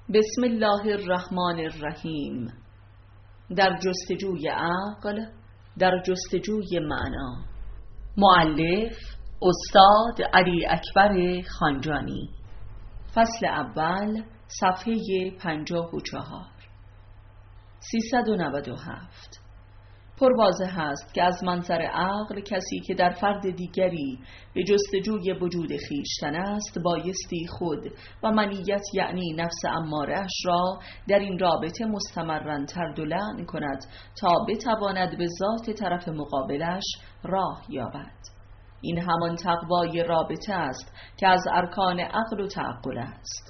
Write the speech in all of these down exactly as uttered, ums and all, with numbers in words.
بسم الله الرحمن الرحیم. در جستجوی عقل، در جستجوی معنا. مؤلف استاد علی اکبر خانجانی. فصل اول، صفحه پنجاه و چهار. سیصد و نود و هفت. پر واضح است که از منظر عقل کسی که در فرد دیگری به جستجوی وجود خویشتن است بایستی خود و منیت یعنی نفس اماره‌اش را در این رابطه مستمراً طرد و لعن کند تا بتواند به ذات طرف مقابلش راه یابد. این همان تقوای رابطه است که از ارکان عقل و تعقل است.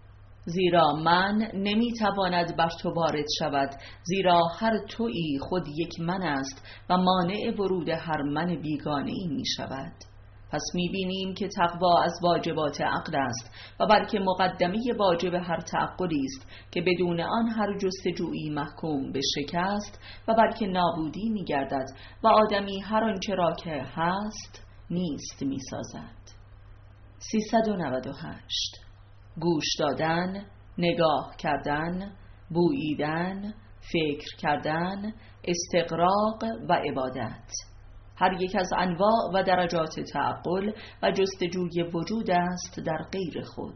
زیرا من نمیتواند بر تو وارد شود، زیرا هر تویی خود یک من است و مانع ورود هر من بیگانه ای می شود. پس می بینیم که تقوا از واجبات عقل است و بلکه مقدمه واجب هر تعقلی است که بدون آن هر جستجویی محکوم به شکست و بلکه نابودی می گردد و آدمی هر آنچه را که هست نیست می سازد. سیصد و نود و هشت. گوش دادن، نگاه کردن، بوییدن، فکر کردن، استقراق و عبادت هر یک از انواع و درجات تعقل و جستجوی وجود است در غیر خود.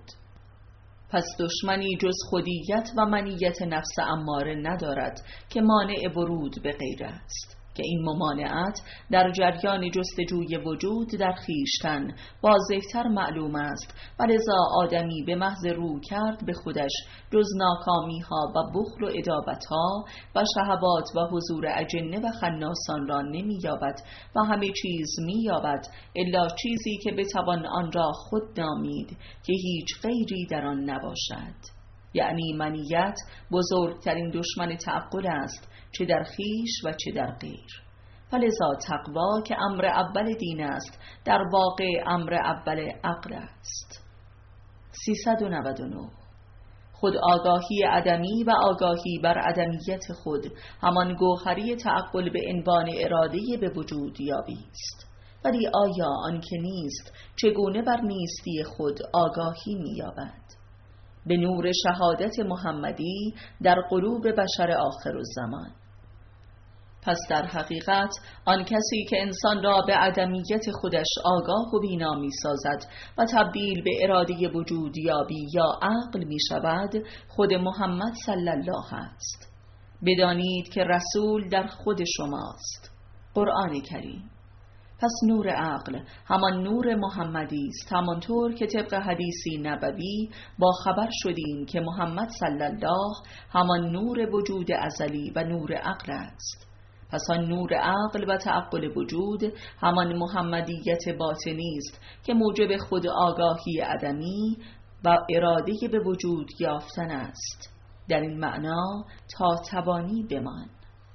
پس دشمنی جز خودیت و منیت نفس اماره ندارد که مانع ورود به غیر است، که این ممانعت در جریان جستجوی وجود در خویشتن واضح‌تر معلوم است و لذا آدمی به محض رو کرد به خودش جز ناکامی ها و بخل و عداوت ها و شهوات و حضور اجنه و خناسان را نمی یابد و همه چیز می یابد الا چیزی که بتوان آن را خود نامید که هیچ غیری در آن نباشد. یعنی منیت بزرگترین دشمن تعقل است، چه در خیش و چه در غیر. فلذا تقوا که امر اول دین است در واقع امر اول عقل است. سیصد و نود و نه. خود آگاهی عدمی و آگاهی بر عدمیت خود همان گوهری تعقل به عنوان اراده به وجود یابی است. ولی آیا آن که نیست چگونه بر نیستی خود آگاهی می‌یابد؟ به نور شهادت محمدی در قلوب بشر آخر الزمان. پس در حقیقت آن کسی که انسان را به عدمیت خودش آگاه و بینا می سازد و تبدیل به اراده وجود یابی یا عقل می شود خود محمد صلی الله است. بدانید که رسول در خود شماست. قرآن کریم. پس نور عقل همان نور محمدی است، همانطور که طبق حدیثی نبوی با خبر شدیم که محمد صلی الله همان نور وجود ازلی و نور عقل است. پس آن نور عقل و تعقل وجود همان محمدیت باطنی است که موجب خود آگاهی عدمی و اراده به وجود یافتن است. در این معنا تا توانی بمان.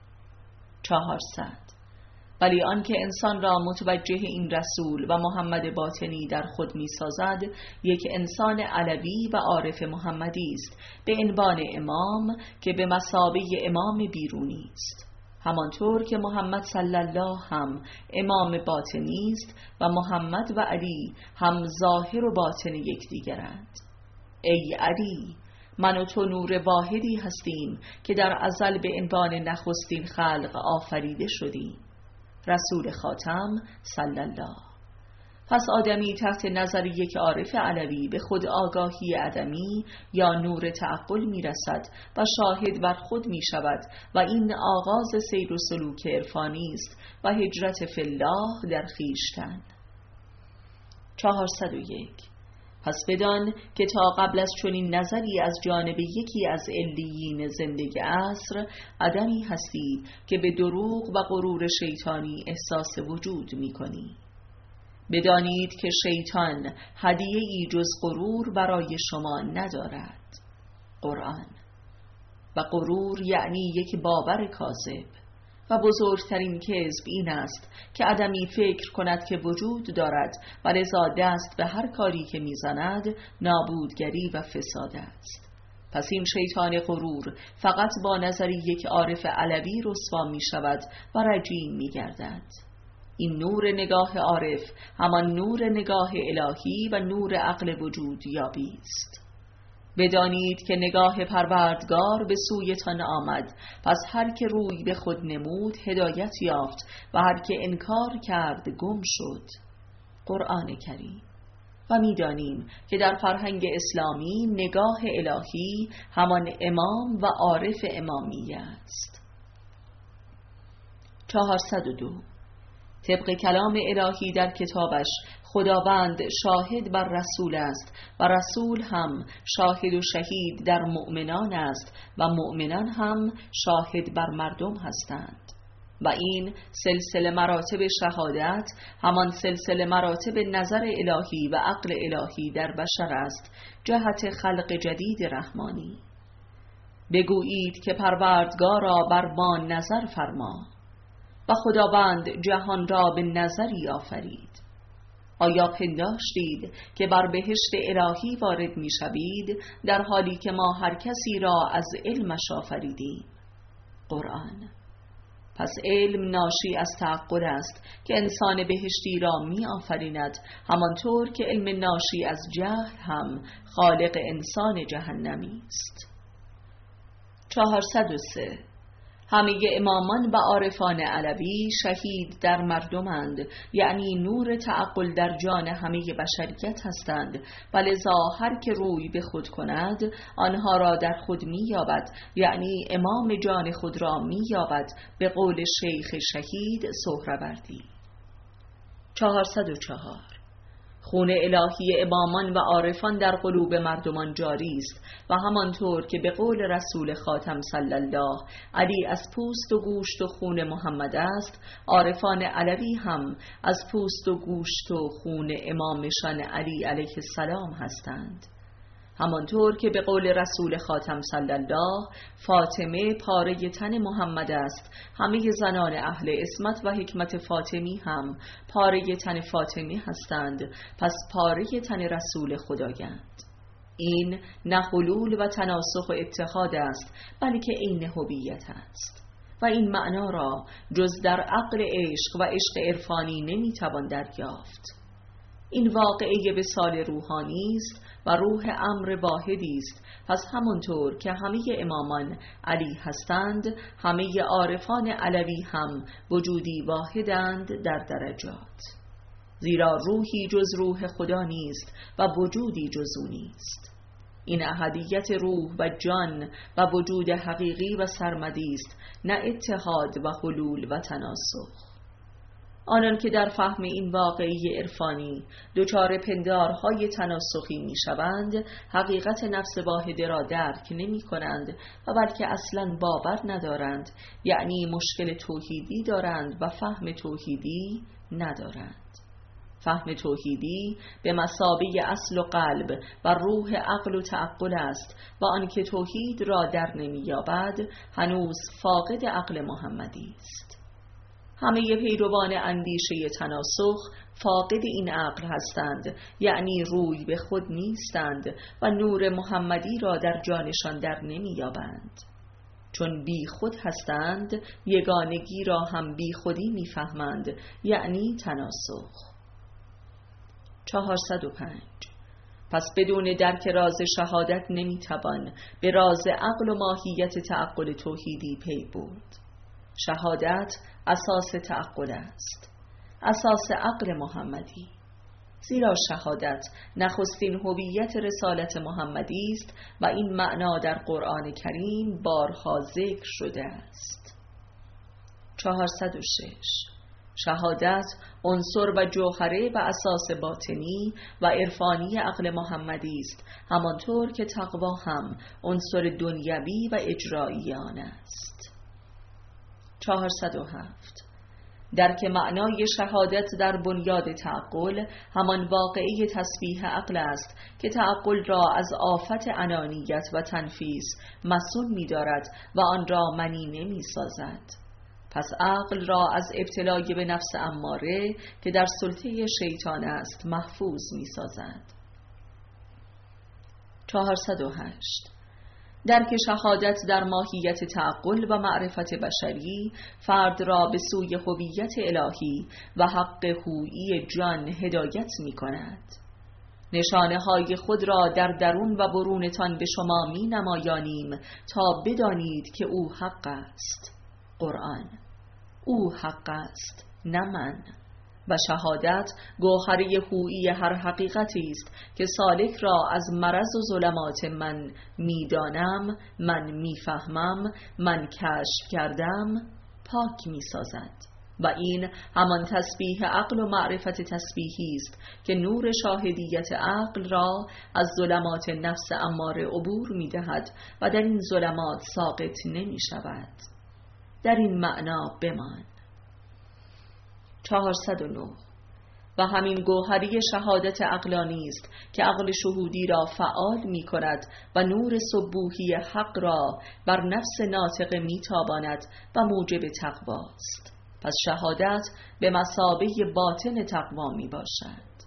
چهارصد. ولی آنکه انسان را متوجه این رسول و محمد باطنی در خود می سازد یک انسان علوی و عارف محمدی است به عنوان امام که به مثابه امام بیرونی است، همانطور که محمد صلی الله هم امام باطنی است و محمد و علی هم ظاهر و باطن یکدیگرند. ای علی، من و تو نور واحدی هستیم که در ازل به عنوان نخستین خلق آفریده شدیم. رسول خاتم صلی الله. پس آدمی تحت نظر یک عارف علوی به خود آگاهی عدمی یا نور تعقل می رسد و شاهد بر خود می شود و این آغاز سیر و سلوک عرفانی است و هجرت فی الله در خویشتن. چهارصد و یک. پس بدان که تا قبل از چنین نظری از جانب یکی از علیین زندگی عصر عدمی هستی که به دروغ و غرور شیطانی احساس وجود می کنی. بدانید که شیطان هدیه ای جز غرور برای شما ندارد. قرآن. و غرور یعنی یک باور کاذب و بزرگترین کذب این است که آدمی فکر کند که وجود دارد و لذا دست به هر کاری که میزند نابودگری و فساد است. پس این شیطان غرور فقط با نظری یک عارف علوی رسوا می شود و رجیم می گردد. این نور نگاه عارف همان نور نگاه الهی و نور عقل وجود یابی است. بدانید که نگاه پروردگار به سویتان آمد، پس هر که روی به خود نمود هدایت یافت و هر که انکار کرد گم شد. قرآن کریم. و می‌دانیم که در فرهنگ اسلامی نگاه الهی همان امام و عارف امامی است. چهارصد و دو. طبق کلام الهی در کتابش خداوند شاهد بر رسول است و رسول هم شاهد و شهید در مؤمنان است و مؤمنان هم شاهد بر مردم هستند. و این سلسله مراتب شهادت همان سلسله مراتب نظر الهی و عقل الهی در بشر است جهت خلق جدید رحمانی. بگویید که پروردگارا بر ما نظر فرما و خداوند جهان را به نظری آفرید. آیا پنداشتید که بر بهشت الهی وارد می شوید در حالی که ما هر کسی را از علمش آفریدیم؟ قرآن. پس علم ناشی از تعقل است که انسان بهشتی را می آفریند، همانطور که علم ناشی از جهل هم خالق انسان جهنمی است. چهارصد و سه. همه امامان و عارفان علوی شهید در مردمند، یعنی نور تعقل در جان همه بشریت هستند و لذا هر که روی به خود کند آنها را در خود می یابد، یعنی امام جان خود را می یابد، به قول شیخ شهید سهروردی. چهارصد و چهار. خون الهی امامان و عارفان در قلوب مردمان جاری است و همانطور که به قول رسول خاتم صلی الله علی از پوست و گوشت و خون محمد است، عارفان علوی هم از پوست و گوشت و خون امامشان علی علیه السلام هستند. همانطور که به قول رسول خاتم صلی الله فاطمه پاره تن محمد است، همه زنان اهل عصمت و حکمت فاطمی هم پاره تن فاطمی هستند، پس پاره تن رسول خدایند. این نه حلول و تناسخ و اتحاد است، بلکه عین هویت است و این معنا را جز در عقل عشق و عشق عرفانی نمیتوان دریافت. این واقعه به سال روحانی است و روح امر واحدی است. پس همونطور که همه امامان علی هستند، همه عارفان علوی هم وجودی واحدند در درجات، زیرا روحی جز روح خدا نیست و وجودی جز او نیست. این احدیت روح و جان و وجود حقیقی و سرمدی است، نه اتحاد و حلول و تناسخ. آنان که در فهم این واقعی عرفانی دچار پندارهای تناسخی می شوند، حقیقت نفس واحده را درک نمی کنند و بلکه اصلا باور ندارند، یعنی مشکل توحیدی دارند و فهم توحیدی ندارند. فهم توحیدی به مثابه اصل و قلب و روح عقل و تعقل است و آنکه توحید را در نمی یابد هنوز فاقد عقل محمدی است. همه پیروان اندیشه تناسخ فاقد این عقل هستند، یعنی روی به خود نیستند و نور محمدی را در جانشان در نمی یابند. چون بی خود هستند، یگانگی را هم بی خودی می فهمند، یعنی تناسخ. چهارصد و پنج. پس بدون درک راز شهادت نمی توان به راز عقل و ماهیت تعقل توحیدی پی برد. شهادت اساس تعقل است، اساس عقل محمدی، زیرا شهادت نخستین هویت رسالت محمدی است و این معنا در قرآن کریم بارها ذکر شده است. چهارصد و شش. شهادت عنصر و جوهره و اساس باطنی و عرفانی عقل محمدی است، همانطور که تقوا هم عنصر دنیوی و اجرایی آن است. چهارصد و هفت. درک معنای شهادت در بنیاد تعقل همان واقعی تسبیح عقل است که تعقل را از آفت انانیت و تنفیس مصون می دارد و آن را منی نمی سازد. پس عقل را از ابتلای به نفس اماره که در سلطه شیطان است محفوظ می سازد. چهارصد و هشت. درک شهادت در ماهیت تعقل و معرفت بشری فرد را به سوی هویت الهی و حق هویی جان هدایت می کند. نشانه های خود را در درون و برونتان به شما می نمایانیم تا بدانید که او حق است. قرآن. او حق است، نه من. و شهادت گوهره هویی هر حقیقتی است که سالک را از مرض و ظلمات من میدانم، من میفهمم، من کشف کردم پاک میسازد. و این همان تسبیح عقل و معرفت تسبیحی است که نور شاهدیت عقل را از ظلمات نفس اماره عبور میدهد و در این ظلمات ساقط نمی شود. در این معنا بمان. چهارصد و نه. و همین گوهری شهادت عقلانی است که عقل شهودی را فعال می کند و نور سبوحی حق را بر نفس ناطق می تاباند و موجب تقواست. پس شهادت به مثابه باطن تقوا می باشد.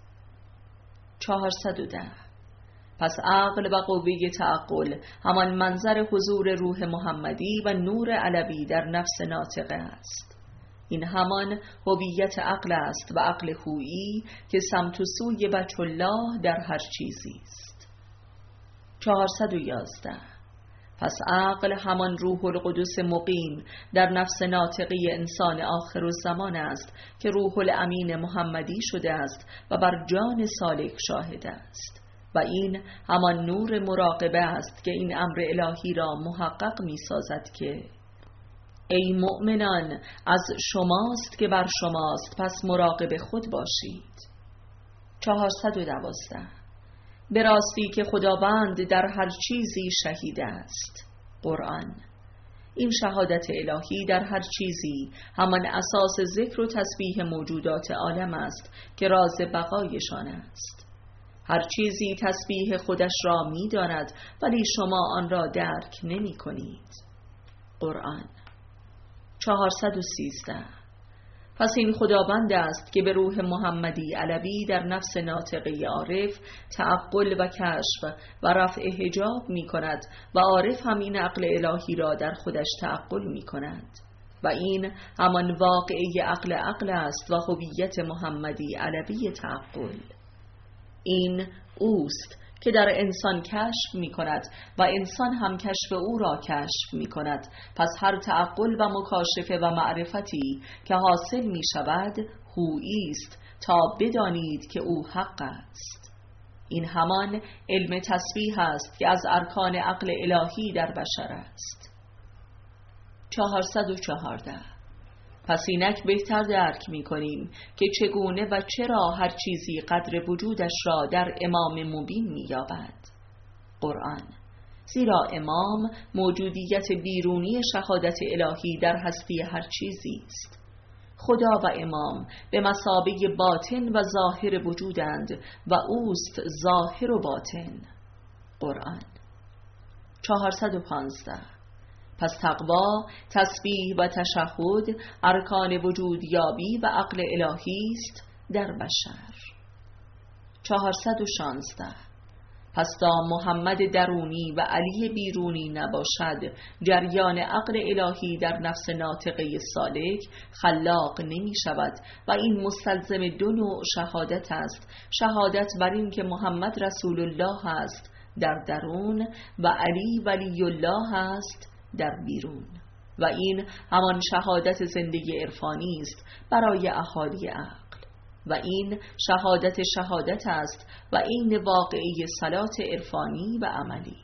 چهارصد و ده. پس عقل و قوه تعقل همان منظر حضور روح محمدی و نور علوی در نفس ناطقه است. این همان هویت عقل است و عقل هویی که سمت و سوی وجه الله در هر چیزی است. چهارصد و یازده. پس عقل همان روح القدس مقیم در نفس ناطقی انسان آخر الزمان است که روح الامین محمدی شده است و بر جان سالک شاهد است. و این همان نور مراقبه است که این امر الهی را محقق می سازد که ای مؤمنان از شماست که بر شماست، پس مراقب خود باشید. چهارصد و دوازده. به راستی که خداوند در هر چیزی شهید است. قرآن. این شهادت الهی در هر چیزی همان اساس ذکر و تسبیح موجودات عالم است که راز بقایشان است. هر چیزی تسبیح خودش را می داند ولی شما آن را درک نمی کنید. قرآن. چهارصد و سیزده. پس این خداوند است که به روح محمدی علوی در نفس ناطقه عارف تعقل و کشف و رفع حجاب می کند و عارف همین عقل الهی را در خودش تعقل می کند. و این همان واقعی عقل عقل است و هویت محمدی علوی تعقل. این اوست که در انسان کشف می کند و انسان هم کشف او را کشف می کند. پس هر تعقل و مکاشفه و معرفتی که حاصل می شود هویی است تا بدانید که او حق است. این همان علم تسبیح است که از ارکان عقل الهی در بشر است. چهارصد و چهارده. پس اینک بهتر درک می کنیم که چگونه و چرا هر چیزی قدر وجودش را در امام مبین می یابد. قرآن. زیرا امام موجودیت بیرونی شهادت الهی در هستی هر چیزی است. خدا و امام به مثابه باطن و ظاهر وجودند و اوست ظاهر و باطن. قرآن. چهارصد و پانزده. پس تقوا، تسبیح و تشهد ارکان وجود یابی و عقل الهی است در بشر. چهارصد و شانزده. پس تا محمد درونی و علی بیرونی نباشد جریان عقل الهی در نفس ناطقه سالک خلاق نمی شود و این مستلزم دو نوع شهادت است. شهادت بر این که محمد رسول الله است در درون و علی ولی الله است در بیرون. و این همان شهادت زندگی عرفانی است برای اهالی عقل. و این شهادت شهادت است و این واقعی صلات عرفانی و عملی.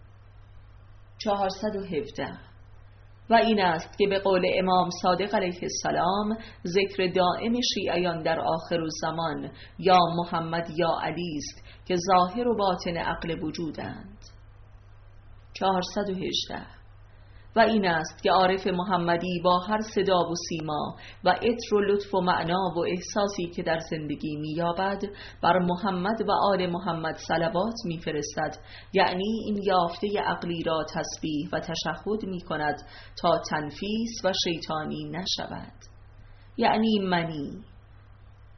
چهارصد و هفده. و این است که به قول امام صادق علیه السلام ذکر دائم شیعیان در آخر الزمان یا محمد یا علی است که ظاهر و باطن عقل وجودند. چهارصد و هجده. و این است که عارف محمدی با هر صدا و سیما و عطر و لطف و معنا و احساسی که در زندگی می‌یابد بر محمد و آل محمد صلوات می‌فرستد، یعنی این یافته عقلی را تسبیح و تشهد می‌کند تا تنفیس و شیطانی نشود. یعنی منی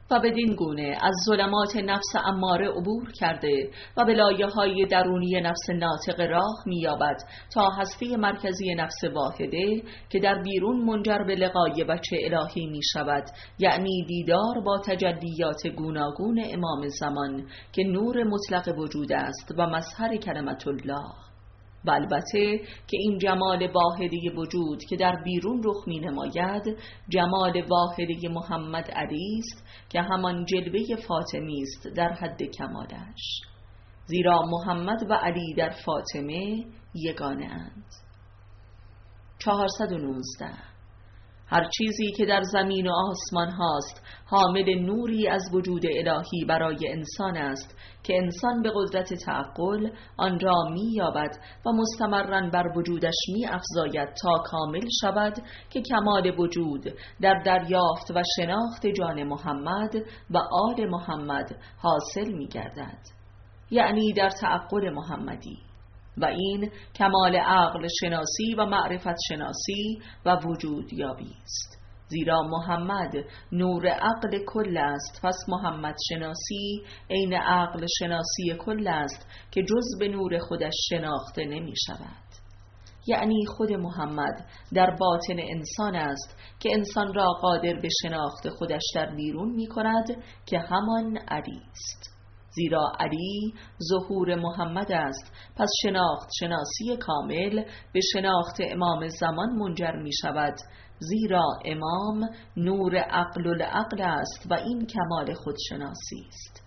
و بدین گونه از ظلمات نفس اماره عبور کرده و به لایه‌های درونی نفس ناطق راه می‌یابد تا هستی مرکزی نفس واحده که در بیرون منجر به لقای بچه الهی می‌شود، یعنی دیدار با تجلیات گوناگون امام زمان که نور مطلق وجود است و مظهر کلمت الله. و البته که این جمال واحده وجود که در بیرون رخ می نماید جمال واحده محمد علی است که همان جلوه فاطمی است در حد کمالش، زیرا محمد و علی در فاطمه یگانه اند. چهارصد و نوزده. هر چیزی که در زمین و آسمان هاست حامل نوری از وجود الهی برای انسان است که انسان به قدرت تعقل آن را می یابد و مستمراً بر وجودش می افزاید تا کامل شود که کمال وجود در دریافت و شناخت جان محمد و آل محمد حاصل می گردد، یعنی در تعقل محمدی، و این کمال عقل شناسی و معرفت شناسی و وجود یابی است، زیرا محمد نور عقل کل است. پس محمد شناسی عین عقل شناسی کل است که جز به نور خودش شناخته نمی شود، یعنی خود محمد در باطن انسان است که انسان را قادر به شناخت خودش در بیرون می کند که همان علی است، زیرا علی ظهور محمد است. پس شناخت شناسی کامل به شناخت امام زمان منجر می شود، زیرا امام نور عقل العقل است و این کمال خودشناسی است.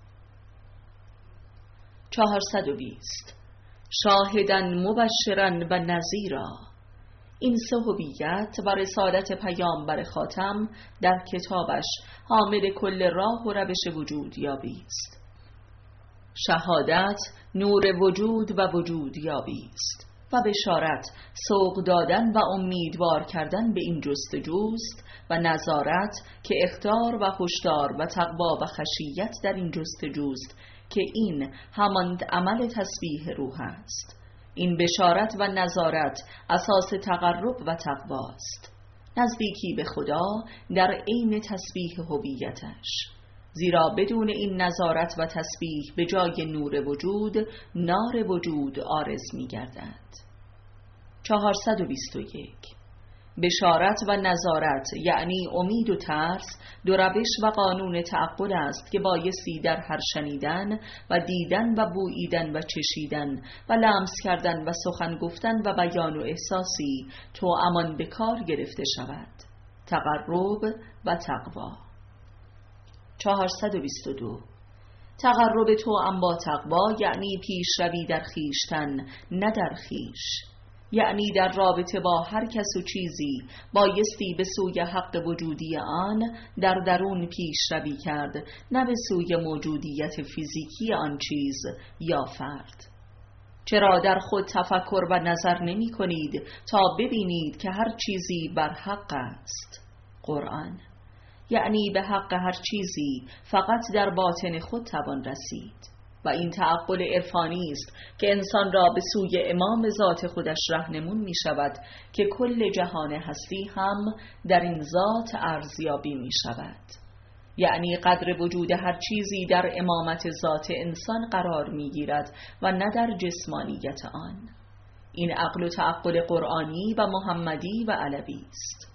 چهارصد و بیست. شاهداً مبشراً و نذیرا. این سه هویت و رسالت پیامبر خاتم در کتابش حامل کل راه و روش وجود یابی است. شهادت نور وجود و وجود یابی است و بشارت سوق دادن و امیدوار کردن به این جستجوست و نظارت که اخطار و هشدار و تقوا و خشیت در این جستجوست که این همان عمل تسبیح روح است. این بشارت و نظارت اساس تقرب و تقواست، نزدیکی به خدا در عین تسبیح هویتش، زیرا بدون این نظارت و تسبیح به جای نور وجود نار وجود عارض می گردد. چهارصد و بیست و یک. بشارت و نظارت یعنی امید و ترس دو روش و قانون تعقل است که بایستی در هر شنیدن و دیدن و بوییدن و چشیدن و لمس کردن و سخن گفتن و بیان و احساسی تو امان به کار گرفته شود. تقرب و تقوا. چهارصد و بیست و دو. تقرب تو ام با تقوا یعنی پیش روی در خیشتن نه در خیش، یعنی در رابطه با هر کس و چیزی بایستی به سوی حق وجودی آن در درون پیش روی کرد، نه به سوی موجودیت فیزیکی آن چیز یا فرد. چرا در خود تفکر و نظر نمی کنید تا ببینید که هر چیزی بر حق است؟ قرآن. یعنی به حق هر چیزی فقط در باطن خود توان رسید، و این تعقل عرفانی است که انسان را به سوی امام ذات خودش راهنمون می شود که کل جهان هستی هم در این ذات ارزیابی می شود، یعنی قدر وجود هر چیزی در امامت ذات انسان قرار می گیرد و نه در جسمانیت آن. این عقل و تعقل قرآنی و محمدی و علوی است.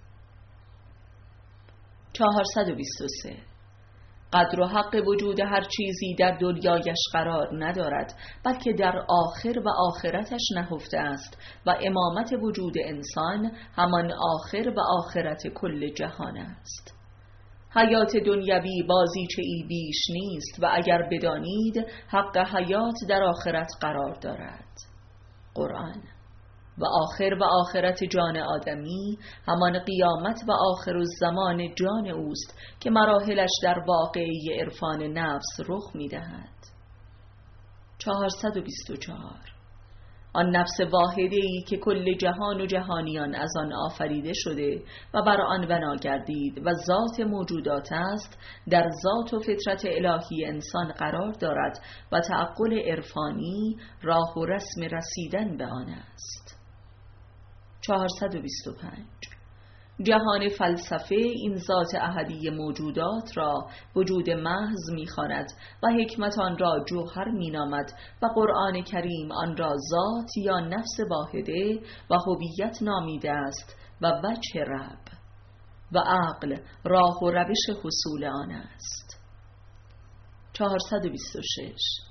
چهارصد و بیست و سه. قدر و حق وجود هر چیزی در دنیایش قرار ندارد، بلکه در آخر و آخرتش نهفته است و امامت وجود انسان همان آخر و آخرت کل جهان است. حیات دنیوی بازیچه ای بیش نیست و اگر بدانید حق حیات در آخرت قرار دارد. قرآن. و آخر و آخرت جان آدمی همان قیامت و آخر الزمان جان اوست که مراحلش در واقعی عرفان نفس رخ می دهد. چهارصد و بیست و چهار. آن نفس واحده‌ای که کل جهان و جهانیان از آن آفریده شده و بر آن بنا گردید و ذات موجودات است، در ذات و فطرت الهی انسان قرار دارد و تعقل عرفانی راه و رسم رسیدن به آن است. چهارصد و بیست و پنج. جهان فلسفه این ذات احدی موجودات را وجود محض می‌خواند و حکمت آن را جوهر می‌نامد و قرآن کریم آن را ذات یا نفس واحده و هویت نامیده است و وجه رب و عقل راه و روش حصول آن است. چهارصد و بیست و شش.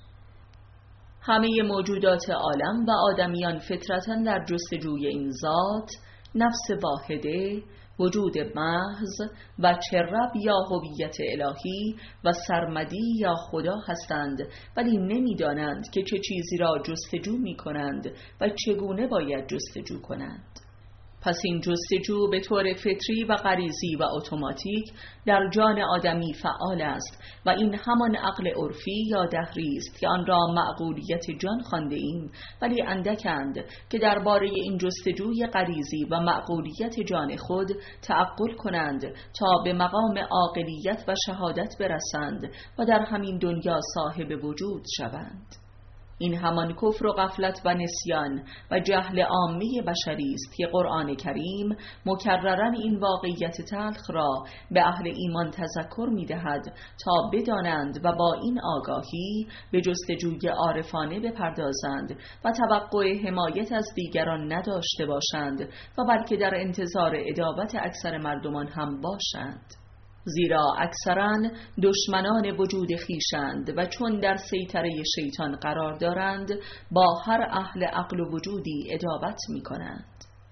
همه موجودات عالم و آدمیان فطرتاً در جستجوی این ذات، نفس واحده، وجود محض و رب یا هویت الهی و سرمدی یا خدا هستند، ولی نمی‌دانند که چه چیزی را جستجو می‌کنند و چگونه باید جستجو کنند. پس این جستجو به طور فطری و غریزی و اتوماتیک در جان آدمی فعال است و این همان عقل عرفی یا دهری است که آن را معقولیت جان خوانده ایم، ولی اندکند که درباره این جستجوی غریزی و معقولیت جان خود تعقل کنند تا به مقام عاقلیت و شهادت برسند و در همین دنیا صاحب وجود شوند. این همان کفر و غفلت و نسیان و جهل عامه بشری است که قرآن کریم مکرراً این واقعیت تلخ را به اهل ایمان تذکر می‌دهد تا بدانند و با این آگاهی به جستجوی عارفانه بپردازند و توقع حمایت از دیگران نداشته باشند و بلکه در انتظار ادابت اکثر مردمان هم باشند، زیرا اکثراً دشمنان وجود خویشند و چون در سیطره شیطان قرار دارند با هر اهل عقل و وجودی ادابت می کنند.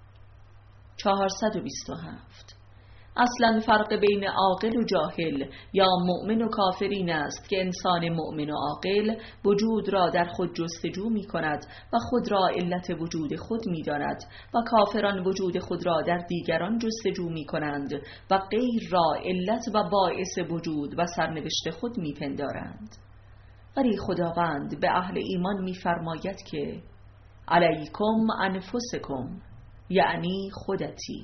چهارصد و بیست و هفت. اصلا فرق بین عاقل و جاهل یا مؤمن و کافر این است که انسان مؤمن و عاقل وجود را در خود جستجو می کند و خود را علت وجود خود می داند و کافران وجود خود را در دیگران جستجو می کنند و غیر را علت و باعث وجود و سرنوشت خود می پندارند. ولی خداوند به اهل ایمان می فرماید که علیکم انفسکم، یعنی خودتی.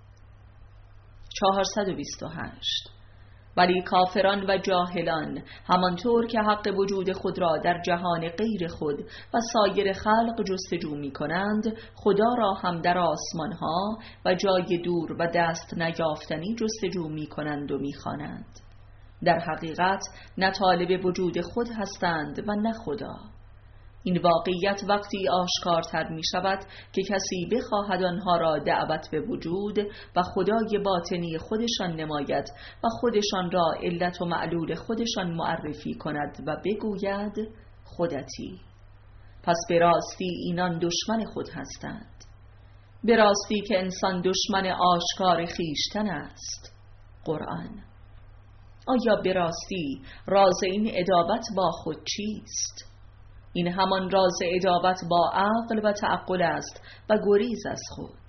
چهارصد و بیست و هشت. ولی کافران و جاهلان همانطور که حق وجود خود را در جهان غیر خود و سایر خلق جستجو می کنند، خدا را هم در آسمان ها و جای دور و دست نیافتنی جستجو می کنند و می خوانند. در حقیقت نه طالب وجود خود هستند و نه خدا. این واقعیت وقتی آشکارتر می شود که کسی بخواهد آنها را دعوت به وجود و خدای باطنی خودشان نماید و خودشان را علت و معلول خودشان معرفی کند و بگوید خودتی. پس به راستی اینان دشمن خود هستند. به راستی که انسان دشمن آشکار خویشتن است. قرآن. آیا به راستی راز این ادابت با خود چیست؟ این همان راز ادابت با عقل و تعقل است و گریز از خود.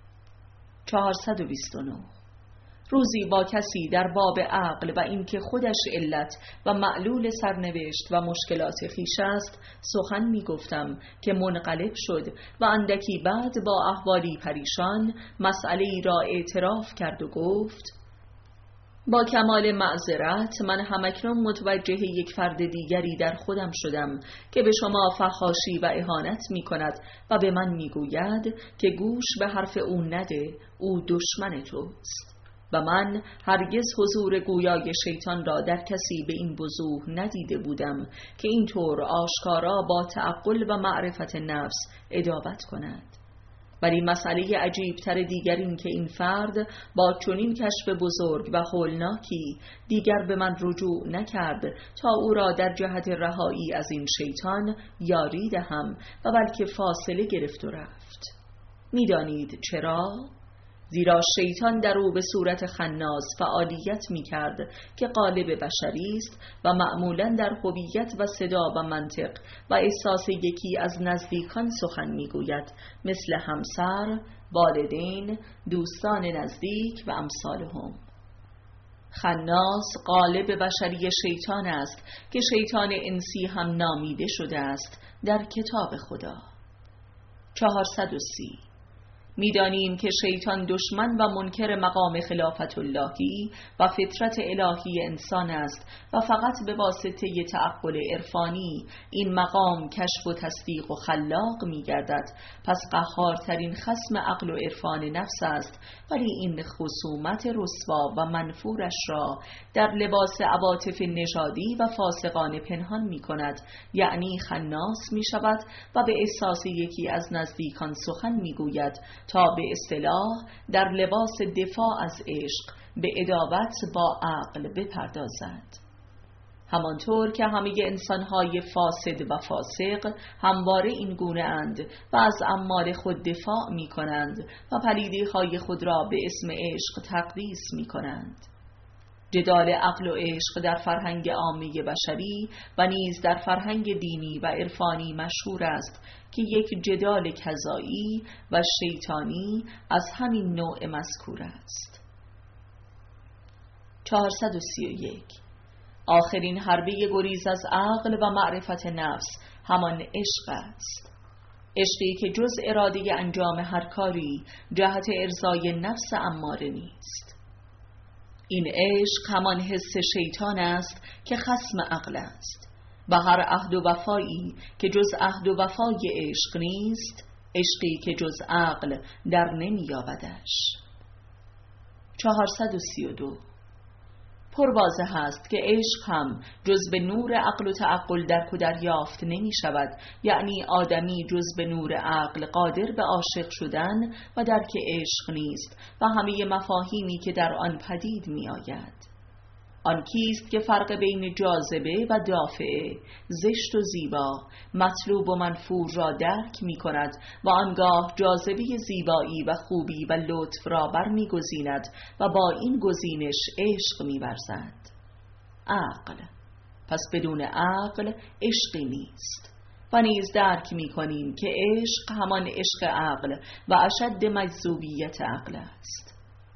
چهارصد و بیست و نه. روزی با کسی در باب عقل و اینکه خودش علت و معلول سرنوشت و مشکلات خویش است سخن می گفتم که منقلب شد و اندکی بعد با احوالی پریشان مسئله‌ای را اعتراف کرد و گفت: با کمال معذرت من همکنون متوجه یک فرد دیگری در خودم شدم که به شما فحاشی و اهانت می کند و به من می گوید که گوش به حرف او نده، او دشمن توست. و من هرگز حضور گویای شیطان را در کسی به این وضوح ندیده بودم که اینطور آشکارا با تعقل و معرفت نفس ادابت کند. ولی مسئله عجیبتر دیگر این که این فرد با چنین کشف بزرگ و هولناکی دیگر به من رجوع نکرد تا او را در جهت رهایی از این شیطان یاری دهم و بلکه فاصله گرفت و رفت. میدانید چرا؟ زیرا شیطان در او به صورت خناس فعالیت می کرد که قالب بشری است و معمولاً در هویت و صدا و منطق و احساس یکی از نزدیکان سخن می گوید، مثل همسر، والدین، دوستان نزدیک و امثالهم. خناس قالب بشری شیطان است که شیطان انسی هم نامیده شده است در کتاب خدا. چهارصد و سی. می‌دانیم که شیطان دشمن و منکر مقام خلافت اللهی و فطرت الهی انسان است و فقط به واسطه تعقل عرفانی این مقام کشف و تصدیق و خلاق می‌گردد. پس قهارترین خصم عقل و عرفان نفس است، ولی این خصومت رسوا و منفورش را در لباس عواطف نژادی و فاسقانه پنهان می‌کند، یعنی خناس می‌شود و به احساس یکی از نزدیکان سخن می‌گوید تا به اصطلاح در لباس دفاع از عشق به عداوت با عقل بپردازد. همانطور که همه انسان‌های فاسد و فاسق همواره این گونه اند و از اعمال خود دفاع می‌کنند و پلیدی‌های خود را به اسم عشق تقدیس می‌کنند. جدال عقل و عشق در فرهنگ عامه بشری و نیز در فرهنگ دینی و عرفانی مشهور است که یک جدال کذایی و شیطانی از همین نوع مذکور است. چهارصد و سی و یک. آخرین حربه گریز از عقل و معرفت نفس همان عشق است. عشقی که جز اراده انجام هر کاری جهت ارضای نفس اماره نیست. این عشق همان حس شیطان است که خصم عقل است و هر عهد و وفایی که جز عهد و وفای عشق نیست، عشقی که جز عقل در نمی‌یابدش. چهارصد و سی و دو. پر واضح است که عشق هم جز به نور عقل و تعقل درک و دریافت نمی شود، یعنی آدمی جز به نور عقل قادر به عاشق شدن و درک عشق نیست و همه مفاهیمی که در آن پدید می آید. آن کیست که فرق بین جاذبه و دافعه، زشت و زیبا، مطلوب و منفور را درک می کند و آنگاه جاذبه زیبایی و خوبی و لطف را بر می گزیند و با این گزینش عشق می ورزد؟ عقل. پس بدون عقل عشقی نیست. و نیز درک می کنیم که عشق همان عشق عقل و اشد مجذوبیت عقل است.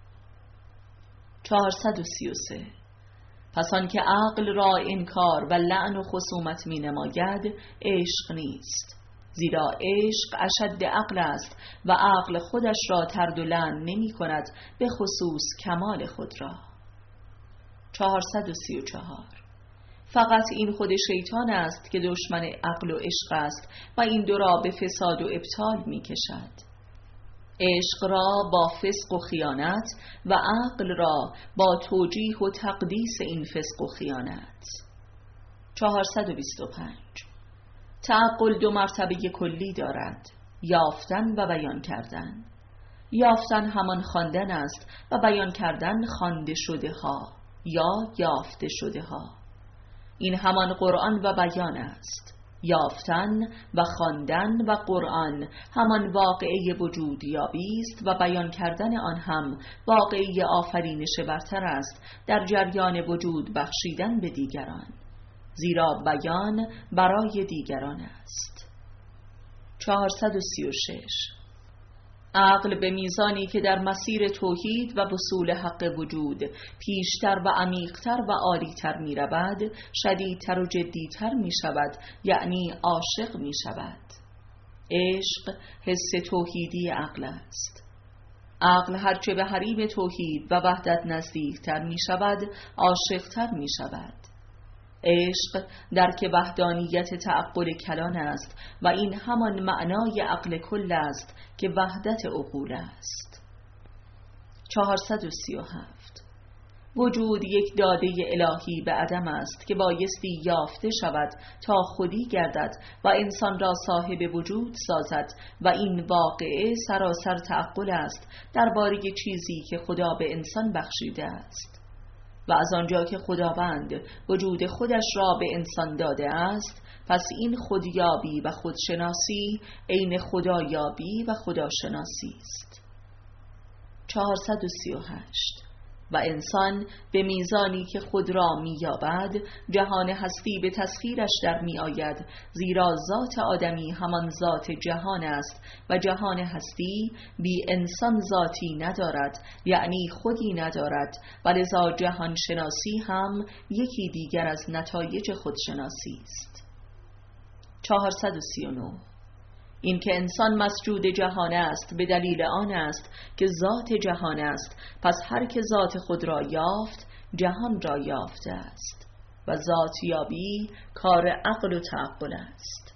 چهارصد و سی و سه. پس آن که عقل را انکار و لعن و خصومت می نماید عشق نیست، زیرا عشق اشد عقل است و عقل خودش را طرد و لعن نمی کند، به خصوص کمال خود را. چهارصد و سی و چهار. فقط این خود شیطان است که دشمن عقل و عشق است و این دو را به فساد و ابطال می کشد. عشق را با فسق و خیانت و عقل را با توجیه و تقدیس این فسق و خیانت. چهارصد و بیست و پنج. تعقل دو مرتبه کلی دارد: یافتن و بیان کردن. یافتن همان خواندن است و بیان کردن خوانده شده ها یا یافته شده ها. این همان قرآن و بیان است. یافتن و خواندن و قرآن همان واقعه وجود یابی است و بیان کردن آن هم واقعه آفرینش برتر است در جریان وجود بخشیدن به دیگران، زیرا بیان برای دیگران است. چهارصد و سی و شش. عقل به میزانی که در مسیر توحید و وصول حق وجود پیشتر و عمیقتر و عالیتر می رود، شدیدتر و جدیتر می شود، یعنی عاشق می شود. عشق حس توحیدی عقل است. عقل هرچه به حریم توحید و وحدت نزدیکتر می شود، عاشقتر می شود. عشق درک وحدانیت تعقل کلان است و این همان معنای عقل کل است که وحدت عقول است. چهارصد و سی و هفت. وجود یک داده الهی به عدم است که بایستی یافته شود تا خودی گردد و انسان را صاحب وجود سازد و این واقعه سراسر تعقل است درباره چیزی که خدا به انسان بخشیده است. و از آنجا که خداوند وجود خودش را به انسان داده است، پس این خودیابی و خودشناسی عین خدایابی و خداشناسی است. چهارصد و سی و هشت. و انسان به میزانی که خود را می‌یابد، جهان هستی به تسخیرش در می‌آید، زیرا ذات آدمی همان ذات جهان است و جهان هستی بی انسان ذاتی ندارد، یعنی خودی ندارد، و لذا جهان شناسی هم یکی دیگر از نتایج خودشناسی است. چهارصد و سی و نه. این که انسان مسجود جهان است به دلیل آن است که ذات جهان است، پس هر که ذات خود را یافت جهان را یافته است و ذاتیابی کار عقل و تعقل است.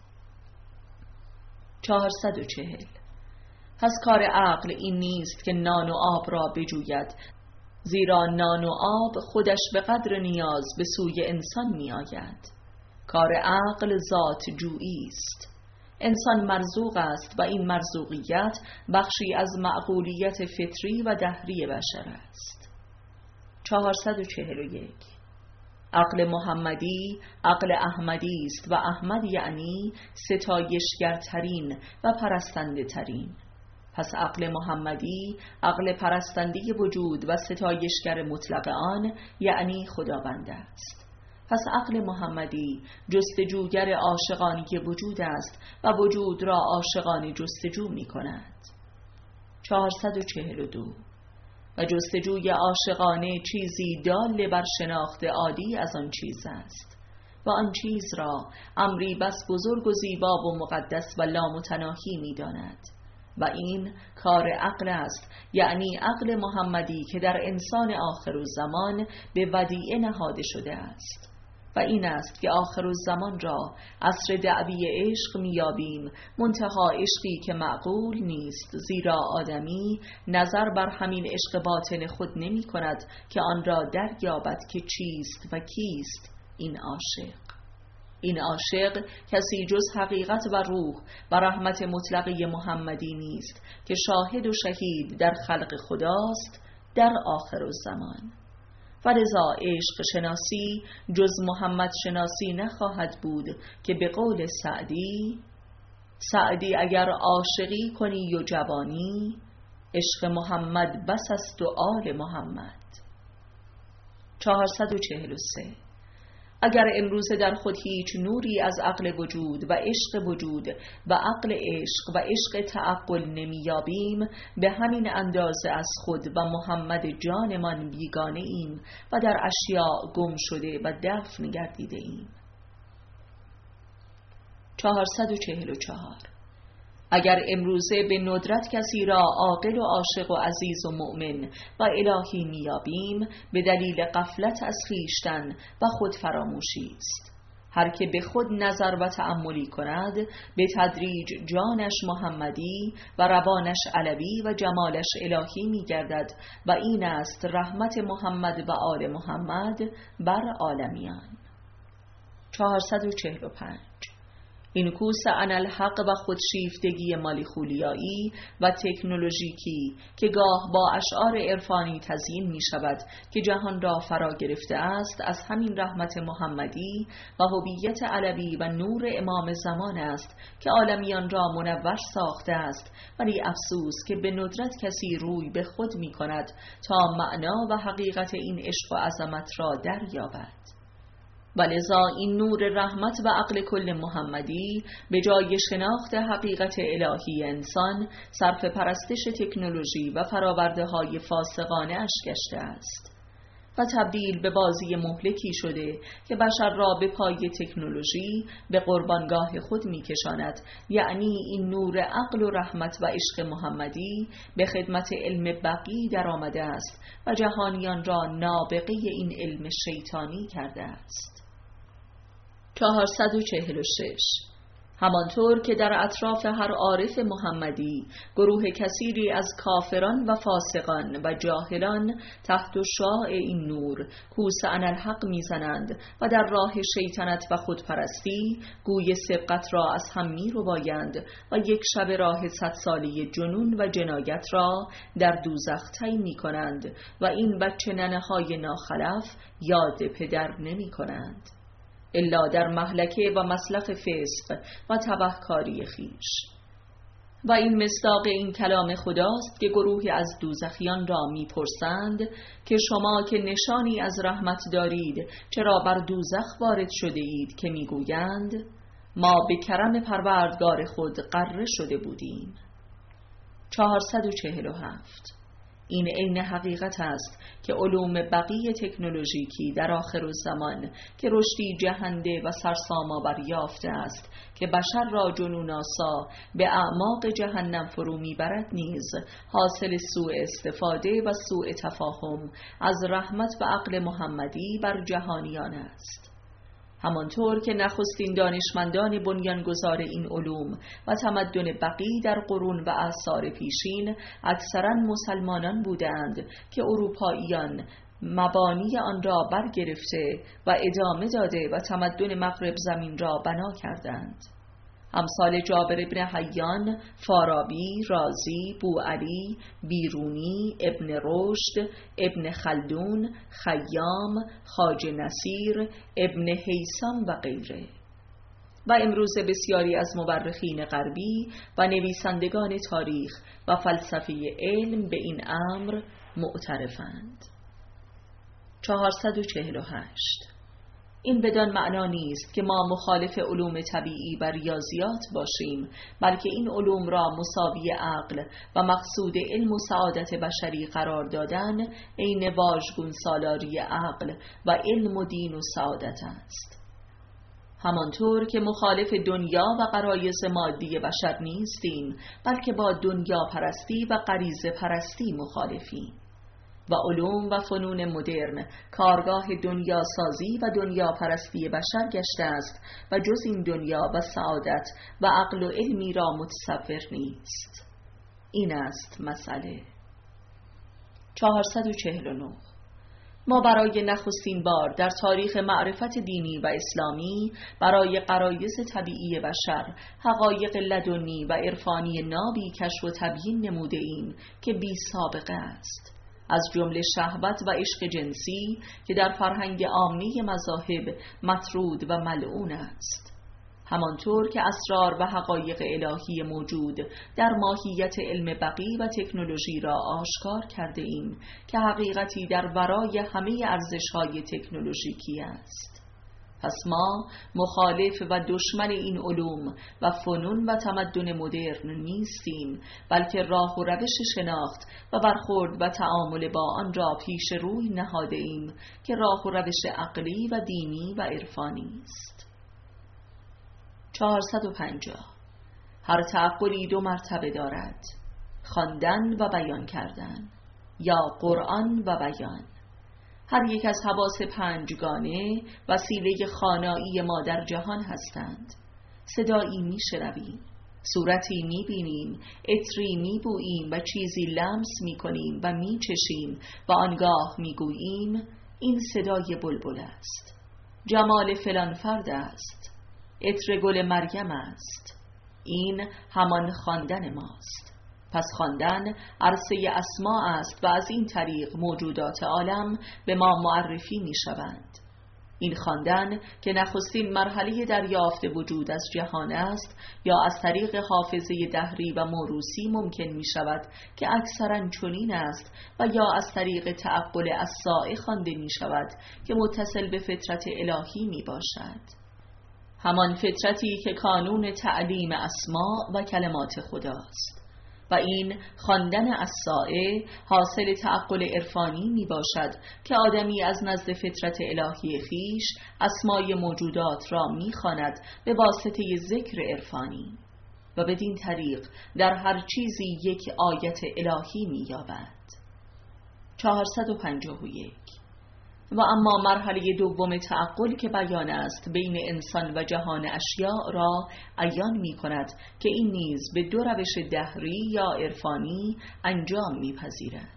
چهارصد و چهل. پس کار عقل این نیست که نان و آب را بجوید، زیرا نان و آب خودش به قدر نیاز به سوی انسان می آید. کار عقل ذات جویی است. انسان مرزوق است و این مرزوقیت بخشی از معقولیت فطری و دهری بشر است. چهارصد و چهل و یک. عقل محمدی عقل احمدی است و احمد یعنی ستایشگرترین و پرستنده ترین. پس عقل محمدی عقل پرستنده وجود و ستایشگر مطلق آن یعنی خداوند است. پس عقل محمدی جستجوگر عاشقانی وجود است و وجود را عاشقانی جستجو می کند. چهارصد و چهل و دو. و جستجوی عاشقانه چیزی دال بر شناخت عالی از آن چیز است و آن چیز را امری بس بزرگ و زیبا و مقدس و لامتناهی می داند و این کار عقل است، یعنی عقل محمدی که در انسان آخرالزمان به ودیعه نهاده شده است. و این است که آخرالزمان را عصر دعوی عشق میابیم، منتها عشقی که معقول نیست، زیرا آدمی نظر بر همین عشق باطن خود نمی کند که آن را دریابد که چیست و کیست این عاشق. این عاشق کسی جز حقیقت و روح و رحمت مطلقه محمدی نیست که شاهد و شهید در خلق خداست در آخرالزمان. ولذا عشق شناسی جز محمد شناسی نخواهد بود که به قول سعدی: سعدی اگر عاشقی کنی و جوانی، عشق محمد بس است و آل محمد. چهارصد و چهل و سه. اگر امروز در خود هیچ نوری از عقل وجود و عشق وجود و عقل عشق و عشق تعقل نمیابیم، به همین اندازه از خود و محمد جانمان بیگانه ایم و در اشیاء گم شده و دفن گردیده ایم. چهارصد و چهل و چهار. اگر امروزه به ندرت کسی را عاقل و عاشق و عزیز و مؤمن و الهی میابیم، به دلیل غفلت از خویشتن و خود فراموشی است. هر که به خود نظر و تأملی کند، به تدریج جانش محمدی و روانش علوی و جمالش الهی میگردد و این است رحمت محمد و آل محمد بر عالمیان. چهارصد و چهل و پنج. این کوس انالحق و خودشیفتگی مالیخولیایی و تکنولوژیکی که گاه با اشعار عرفانی تزیین می شود که جهان را فرا گرفته است، از همین رحمت محمدی و هویت علوی و نور امام زمان است که عالمیان را منور ساخته است، ولی افسوس که به ندرت کسی روی به خود می کند تا معنا و حقیقت این عشق و عظمت را دریابد. ولذا این نور رحمت و عقل کل محمدی به جای شناخت حقیقت الهی انسان، صرف پرستش تکنولوژی و فراورده های فاسقانه اش گشته است و تبدیل به بازی مهلکی شده که بشر را به پای تکنولوژی به قربانگاه خود می کشاند. یعنی این نور عقل و رحمت و عشق محمدی به خدمت علم بقی در آمده است و جهانیان را نابغه این علم شیطانی کرده است. چهارصد و چهل و شش. همانطور که در اطراف هر عارف محمدی گروه کثیری از کافران و فاسقان و جاهلان تحت شعاع این نور کوس انالحق میزنند و در راه شیطنت و خودپرستی گوی سبقت را از هم میربایند و یک شب راه صد سالی جنون و جنایت را در دوزخ طی میکنند و این بچه ننه های ناخلف یاد پدر نمی کنند الا در مهلکه و مسلخ فسق و تبهکاری خیش. و این مصداق این کلام خداست که گروهی از دوزخیان را میپرسند که شما که نشانی از رحمت دارید چرا بر دوزخ وارد شده اید؟ که میگویند ما به کرم پروردگار خود غره شده بودیم. چهارصد و چهل و هفت. این عین حقیقت است که علوم بقیه تکنولوژیکی در آخر الزمان که رشدی جهنده و سرسام‌آور یافته است که بشر را جنون آسا به اعماق جهنم فرو میبرد نیز حاصل سوء استفاده و سوء تفاهم از رحمت و عقل محمدی بر جهانیان است. همانطور که نخستین دانشمندان بنیانگذار این علوم و تمدن بقی در قرون و اعصار پیشین اکثراً مسلمانان بودند که اروپاییان مبانی آن را برگرفته و ادامه داده و تمدن مغرب زمین را بنا کردند. امثال جابر بن حیان، فارابی، رازی، بوعلی، بیرونی، ابن رشد، ابن خلدون، خیام، خواجه نصیر، ابن هیثم و غیره. و امروز بسیاری از مورخین غربی و نویسندگان تاریخ و فلسفه علم به این امر معترفند. چهارصد و چهل و هشت. این بدان معنا نیست که ما مخالف علوم طبیعی و ریاضیات باشیم، بلکه این علوم را مساوی عقل و مقصود علم و سعادت بشری قرار دادن عین واژگون سالاری عقل و علم و دین و سعادت است. همانطور که مخالف دنیا و غرایز مادی بشر نیستیم، بلکه با دنیا پرستی و غریزه پرستی مخالفیم. و علوم و فنون مدرن کارگاه دنیا سازی و دنیا پرستی بشر گشته است و جز این دنیا و سعادت و عقل و علمی را متصور نیست. این است مسئله. چهارصد و چهل و نه. ما برای نخستین بار در تاریخ معرفت دینی و اسلامی برای غرایز طبیعی بشر حقایق لدنی و عرفانی نابی کشف و تبیین نموده ایم که بی سابقه است، از جمله شهوت و عشق جنسی که در فرهنگ عامی مذاهب مطرود و ملعون است. همانطور که اسرار و حقایق الهی موجود در ماهیت علم بقی و تکنولوژی را آشکار کرده ایم که حقیقتی در ورای همه ارزش‌های تکنولوژیکی است. پس ما مخالف و دشمن این علوم و فنون و تمدن مدرن نیستیم، بلکه راه و روش شناخت و برخورد و تعامل با آن را پیش روی نهاده ایم که راه و روش عقلی و دینی و عرفانی است. چهارصد و پنجاه. هر تعقلی دو مرتبه دارد: خواندن و بیان کردن، یا قرآن و بیان. هر یک از حواس پنجگانه وسیله خوانایی ما در جهان هستند. صدایی می شنویم، صورتی می بینیم، عطری می بوییم و چیزی لمس می کنیم و می چشیم و آنگاه می گوییم این صدای بلبل است، جمال فلان فرد است، عطر گل مریم است. این همان خواندن ماست. پس خواندن عرصه اسما است و از این طریق موجودات عالم به ما معرفی می شوند. این خواندن که نخستین مرحله دریافت وجود از جهان است، یا از طریق حافظه دهری و موروثی ممکن می شود که اکثراً چنین است، و یا از طریق تعقل الساعی خوانده می شود که متصل به فطرت الهی می باشد، همان فطرتی که کانون تعلیم اسما و کلمات خداست. و این خواندن الساعی حاصل تعقل عرفانی می باشد که آدمی از نزد فطرت الهی خیش اسمای موجودات را می خواند به واسطه ذکر عرفانی، و بدین طریق در هر چیزی یک آیت الهی می یابد. چهارصد و پنجاه و یک. و اما مرحله دوم تعقل که بیان است بین انسان و جهان اشیاء را عیان می کند که این نیز به دو روش دهری یا عرفانی انجام می پذیرد.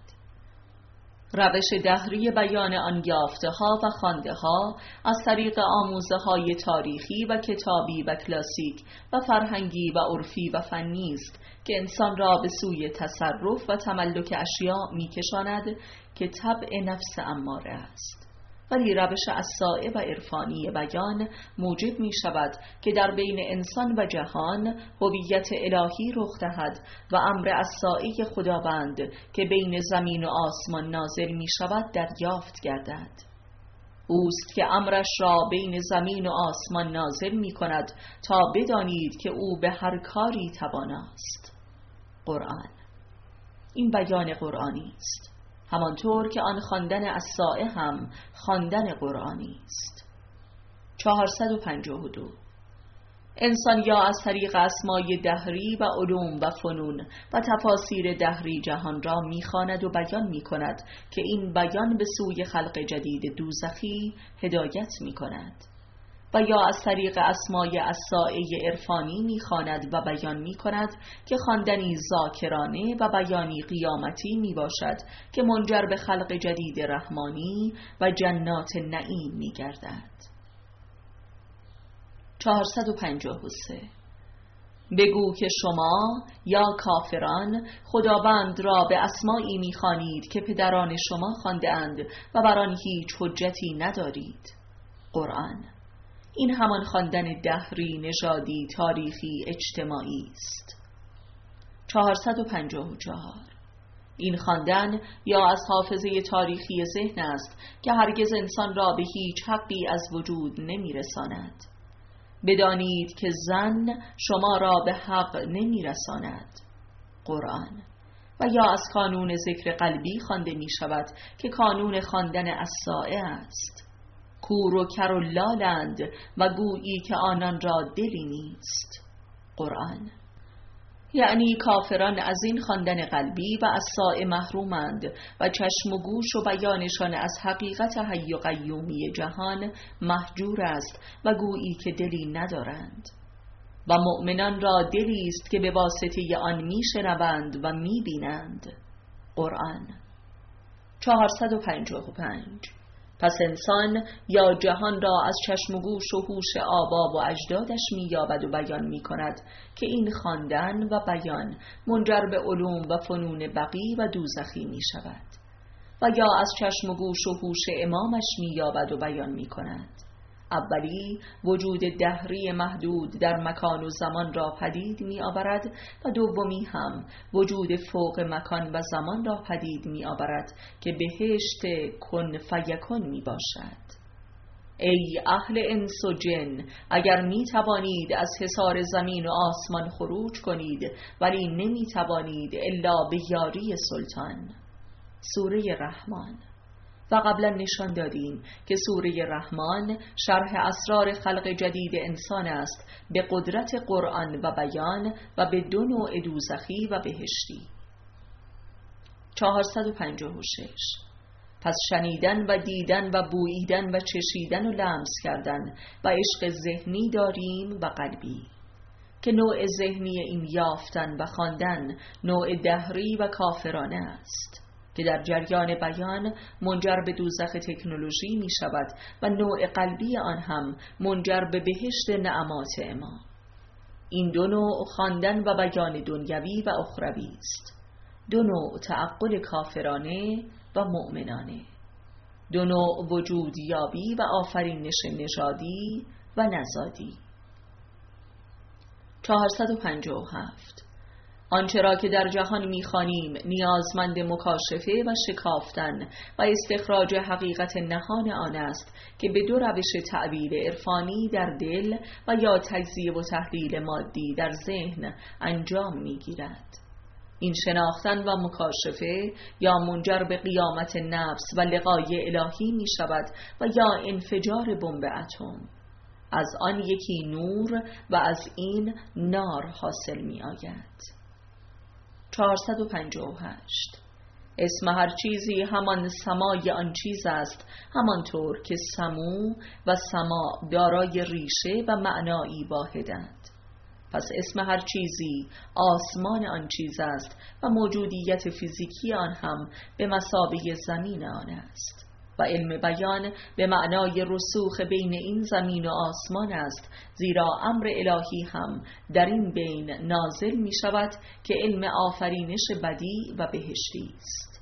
روش دهری بیان آن یافته ها و خوانده ها از طریق آموزه های تاریخی و کتابی و کلاسیک و فرهنگی و عرفی و فنی است که انسان را به سوی تصرف و تملک اشیاء می کشاند که طبع نفس اماره است. ولی روش الساعی و عرفانی بیان موجب می شود که در بین انسان و جهان هویت الهی رخ دهد و امر الساعی خداوند که بین زمین و آسمان نازل می شود دریافت گردد. اوست که امرش را بین زمین و آسمان نازل می کند تا بدانید که او به هر کاری تواناست. قرآن. این بیان قرآنی است. همانطور که آن خواندن الساعه هم خواندن قرآنی است. چهارصد و پنجاه و دو. انسان یا از طریق اسمای دهری و علوم و فنون و تفاسیر دهری جهان را می‌خواند و بیان می‌کند که این بیان به سوی خلق جدید دوزخی هدایت می‌کند، و یا از طریق اسمای الساعه عرفانی می‌خواند و بیان می‌کند که خواندنی ذاکرانه و بیانی قیامتی میباشد که منجر به خلق جدید رحمانی و جنات نعیم می‌گردد. چهارصد و پنجاه و سه. بگو که شما یا کافران خداوند را به اسمایی می‌خوانید که پدران شما خوانده‌اند و بر آن هیچ حجتی ندارید. قرآن. این همان خواندن دهری، نژادی، تاریخی، اجتماعی است. چهارصد و پنجاه و چهار. این خواندن یا از حافظه تاریخی ذهن است که هرگز انسان را به هیچ حقی از وجود نمی‌رساند. بدانید که زن شما را به حق نمی‌رساند. قرآن. و یا از کانون ذکر قلبی خوانده می شود که کانون خواندن الساعه است. کور و کر و لالند و گویی که آنان را دلی نیست. قرآن. یعنی کافران از این خواندن قلبی و الساعه محرومند و چشم و گوش و بیانشان از حقیقت حی و قیومی جهان محجور است و گویی که دلی ندارند، و مؤمنان را دلی است که به واسطه آن میشنوند و میبینند. قرآن. چهارصد و پنجاه و پنج. پس انسان یا جهان را از چشم و گوش و هوش آبا و اجدادش می‌یابد و بیان می‌کند که این خواندن و بیان منجر به علوم و فنون بقی و دوزخی می‌شود، و یا از چشم و گوش و هوش امامش می‌یابد و بیان می‌کند. اولی وجود دهری محدود در مکان و زمان را پدید می آورد و دومی هم وجود فوق مکان و زمان را پدید می آورد که بهشت کن فیکن می باشد. ای اهل انس و جن، اگر می توانید از حصار زمین و آسمان خروج کنید ولی نمی توانید الا به یاری سلطان. سوره رحمان. و قبلا نشان دادیم که سوره رحمان شرح اسرار خلق جدید انسان است به قدرت قرآن و بیان و به دو نوع دوزخی و بهشتی. چهارصد و پنجاه و شش. پس شنیدن و دیدن و بوییدن و چشیدن و لمس کردن و عشق ذهنی داریم و قلبی، که نوع ذهنی این یافتن و خواندن نوع دهری و کافرانه است که در جریان بیان منجر به دوزخ تکنولوژی می شود و نوع قلبی آن هم منجر به بهشت نعمات امام. این دو نوع خواندن و بیان دنیوی و اخروی است. دو نوع تعقل کافرانه و مؤمنانه. دو نوع وجود یابی و آفرینش نژادی و نزادی. چهارصد و پنجاه و هفت. آنچه را که در جهان می‌خوانیم نیازمند مکاشفه و شکافتن و استخراج حقیقت نهان آن است که به دو روش تعبیر عرفانی در دل و یا تجزیه و تحلیل مادی در ذهن انجام می‌گیرد. این شناختن و مکاشفه یا منجر به قیامت نفس و لقای الهی می‌شود و یا انفجار بمب اتم. از آن یکی نور و از این نار حاصل می‌آید. چهارصد و پنجاه و هشت. اسم هر چیزی همان سمای آن چیز است، همانطور که سمو و سما دارای ریشه و معنایی واحدند. پس اسم هر چیزی آسمان آن چیز است و موجودیت فیزیکی آن هم به مثابه زمین آن است. و علم بیان به معنای رسوخ بین این زمین و آسمان است، زیرا امر الهی هم در این بین نازل می شود که علم آفرینش بدی و بهشتی است.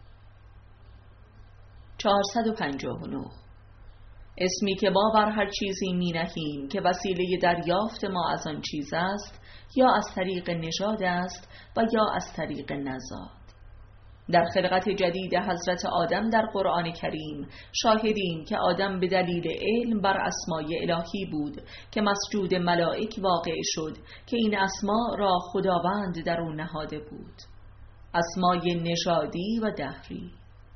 چهارصد و پنجاه و نه. اسمی که ما بر هر چیزی می نهیم که وسیله دریافت ما از آن چیز است، یا از طریق نژاد است و یا از طریق نزاد. در خلقت جدید حضرت آدم در قرآن کریم شاهدیم که آدم به دلیل علم بر اسمای الهی بود که مسجود ملائک واقع شد که این اسما را خداوند در او نهاده بود. اسمای نژادی و دهری.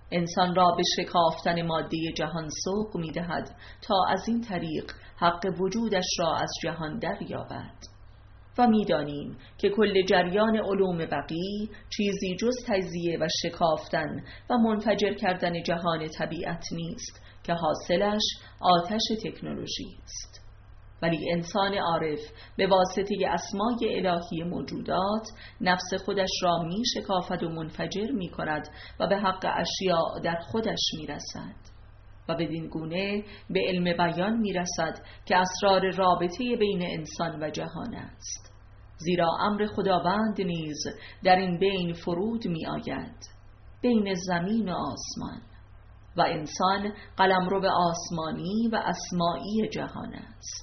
انسان را به شکافتن ماده جهان سوق می دهد تا از این طریق حق وجودش را از جهان دریابد. و می دانیم که کل جریان علوم بقی چیزی جز تجزیه و شکافتن و منفجر کردن جهان طبیعت نیست که حاصلش آتش تکنولوژی است. ولی انسان عارف به واسطه اسمای الهی موجودات نفس خودش را می شکافد و منفجر می کند و به حق اشیاء در خودش می رسد و بدین گونه به علم بیان می رسد که اسرار رابطه بین انسان و جهان است، زیرا امر خداوند نیز در این بین فرود می آید، بین زمین و آسمان، و انسان قلمرو آسمانی و اسمایی جهان است.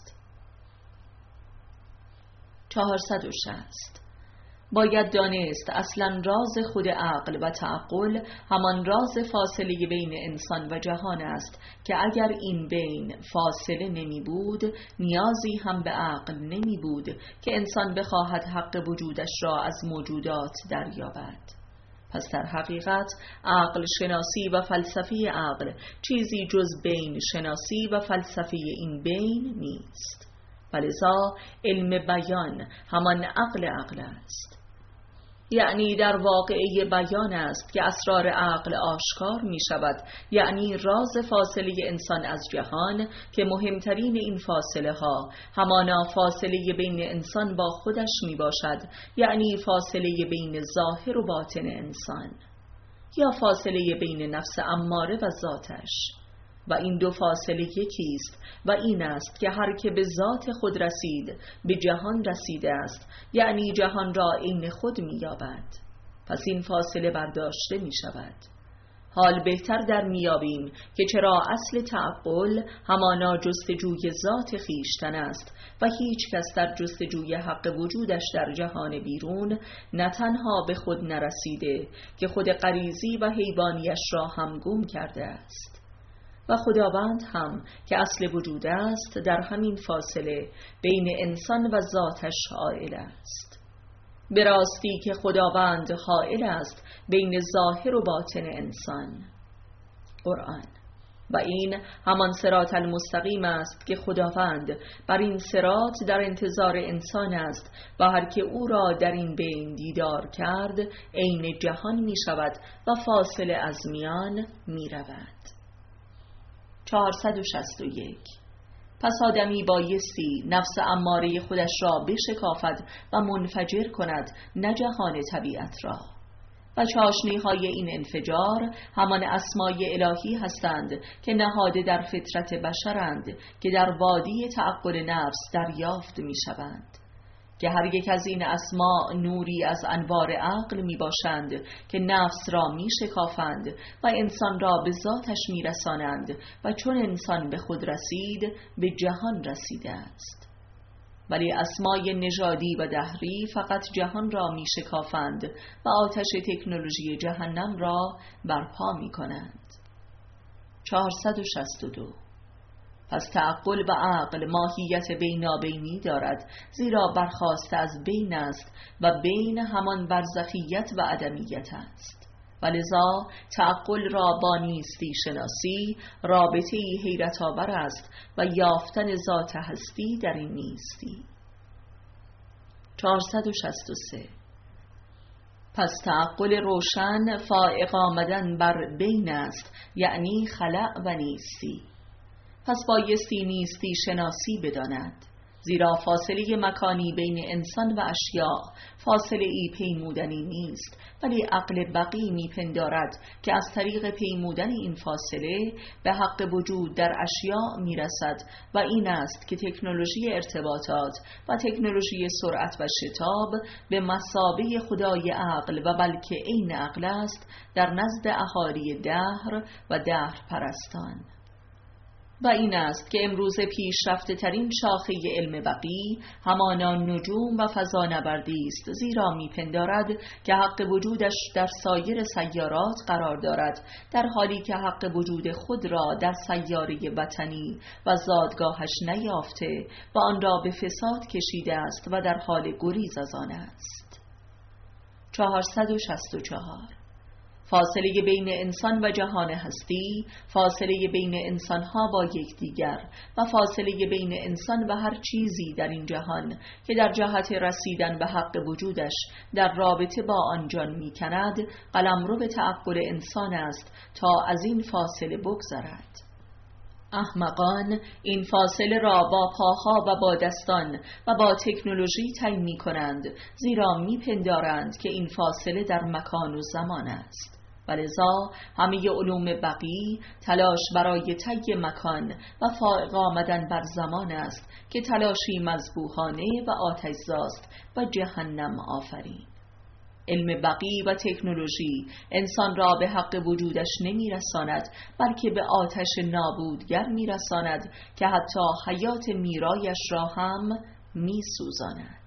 چهارصد و شصت. باید دانست اصلا راز خود عقل و تعقل همان راز فاصله بین انسان و جهان است که اگر این بین فاصله نمی بود نیازی هم به عقل نمی بود که انسان بخواهد حق وجودش را از موجودات دریابد. پس در حقیقت عقل شناسی و فلسفه عقل چیزی جز بین شناسی و فلسفه این بین نیست. ولذا علم بیان همان عقل عقل است، یعنی در واقعه بیان است که اسرار عقل آشکار می شود، یعنی راز فاصله انسان از جهان که مهمترین این فاصله ها همانا فاصله بین انسان با خودش می باشد، یعنی فاصله بین ظاهر و باطن انسان، یا فاصله بین نفس اماره و ذاتش. و این دو فاصله یکیست و این است که هر که به ذات خود رسید به جهان رسیده است، یعنی جهان را عین خود می یابد. پس این فاصله برداشته می شود. حال بهتر در می یابیم که چرا اصل تعقل همانا جستجوی ذات خیشتن است و هیچ کس در جستجوی حق وجودش در جهان بیرون نه تنها به خود نرسیده که خود غریزی و حیوانیش را هم گم کرده است، و خداوند هم که اصل وجود است در همین فاصله بین انسان و ذاتش حائل است. به راستی که خداوند حائل است بین ظاهر و باطن انسان. قرآن. و این همان صراط المستقیم است که خداوند بر این صراط در انتظار انسان است و هر که او را در این بین دیدار کرد عین جهان می شود و فاصله از میان می رود. چهارصد و شصت و یک. پس آدمی بایستی نفس اماره خودش را بشکافد و منفجر کند، نه جهان طبیعت را. و چاشنی های این انفجار همان اسمای الهی هستند که نهاده در فطرت بشرند که در وادی تعقل نفس دریافت می شوند، که هر یک از این اسما نوری از انوار عقل می باشند که نفس را می شکافند و انسان را به ذاتش می رسانند و چون انسان به خود رسید به جهان رسیده است. ولی اسمای نژادی و دهری فقط جهان را می شکافند و آتش تکنولوژی جهنم را برپا می کنند. چهارصد و شصت و دو. پس تعقل و عقل ماهیت بینابینی دارد، زیرا برخاسته از بین است و بین همان برزخیت و عدمیت است. ولذا تعقل را با نیستی شناسی رابطه‌ای حیرت آور است و یافتن ذات هستی در این نیستی. چهارصد و شصت و سه. پس تعقل روشن فائق آمدن بر بین است، یعنی خلأ و نیستی. پس بایستی نیستی شناسی بداند، زیرا فاصله مکانی بین انسان و اشیاء فاصله ای پیمودنی نیست، ولی عقل بقی میپندارد که از طریق پیمودن این فاصله به حق وجود در اشیاء میرسد و این است که تکنولوژی ارتباطات و تکنولوژی سرعت و شتاب به مثابه خدای عقل و بلکه عین عقل است در نزد اهالی دهر و دهر پرستان. و این است که امروز پیشرفته ترین شاخه علم بقی همانا نجوم و فضانوردی است، زیرا میپندارد که حق وجودش در سایر سیارات قرار دارد، در حالی که حق وجود خود را در سیاره وطنی و زادگاهش نیافته و آن را به فساد کشیده است و در حال گریز از آن است. چهارصد و شصت و چهار. فاصله بین انسان و جهان هستی، فاصله بین انسانها با یکدیگر و فاصله بین انسان و هر چیزی در این جهان که در جهت رسیدن به حق وجودش در رابطه با آن جان می‌کند، قلمرو به تعقل انسان است تا از این فاصله بگذرد. احمقان این فاصله را با پاها و با دستان و با تکنولوژی طی می‌کنند، زیرا می‌پندارند که این فاصله در مکان و زمان است. ولذا همه علوم بقی تلاش برای طی مکان و فائق آمدن بر زمان است که تلاشی مذبوحانه و آتش‌زاست و جهنم آفرین. علم بقی و تکنولوژی انسان را به حق وجودش نمی رساند، بلکه به آتش نابودگر می رساند که حتی حیات میرایش را هم می سوزاند.